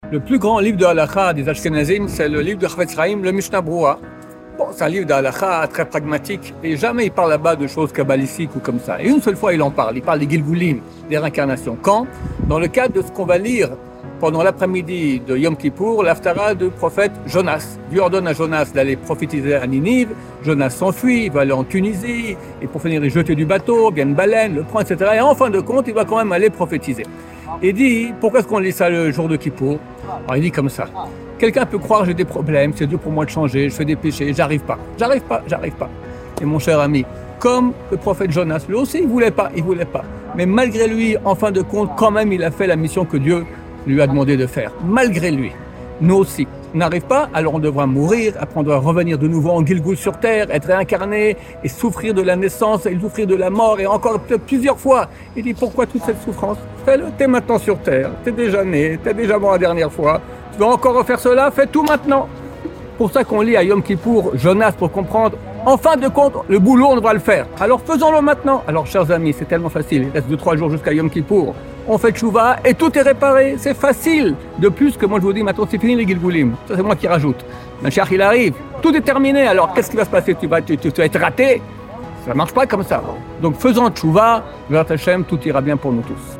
Le plus grand livre de halakha des Ashkenazim, c'est le livre de Chafetz Chaim, le Mishnah Brura. Bon, c'est un livre de halakha très pragmatique et jamais il parle là-bas de choses kabbalistiques ou comme ça. Et une seule fois, il en parle. Il parle des Gilgulim, des réincarnations. Quand? Dans le cadre de ce qu'on va lire pendant l'après-midi de Yom Kippour, l'Haftara du prophète Jonas. Dieu ordonne à Jonas d'aller prophétiser à Ninive. Jonas s'enfuit, il va aller en Tunisie, et pour finir, il jeter du bateau, vient une baleine, le prend, etc. Et en fin de compte, il va quand même aller prophétiser. Il dit, pourquoi est-ce qu'on lit ça le jour de Kippour? Alors il dit comme ça, quelqu'un peut croire j'ai des problèmes, c'est dur pour moi de changer, je fais des péchés, j'arrive pas. Et mon cher ami, comme le prophète Jonas, lui aussi il voulait pas. Mais malgré lui, en fin de compte, quand même il a fait la mission que Dieu lui a demandé de faire. Malgré lui, nous aussi. On n'arrive pas, alors on devra mourir, après on doit revenir de nouveau en Gilgoul sur terre, être réincarné et souffrir de la naissance et souffrir de la mort et encore plusieurs fois. Il dit pourquoi toute cette souffrance? Fais-le, t'es maintenant sur terre, t'es déjà né, t'es déjà mort la dernière fois, tu veux encore refaire cela? Fais tout maintenant. Pour ça qu'on lit à Yom Kippour Jonas pour comprendre, en fin de compte, le boulot on devra le faire. Alors faisons-le maintenant. Alors chers amis, c'est tellement facile, il reste 2-3 jours jusqu'à Yom Kippour. On fait tchouva et tout est réparé, c'est facile. De plus que moi je vous dis maintenant c'est fini les Gilgoulim. Ça c'est moi qui rajoute. Mashiach il arrive, tout est terminé. Alors qu'est-ce qui va se passer? Tu vas être raté. Ça marche pas comme ça. Donc faisons tchouva, vers Hachem, tout ira bien pour nous tous.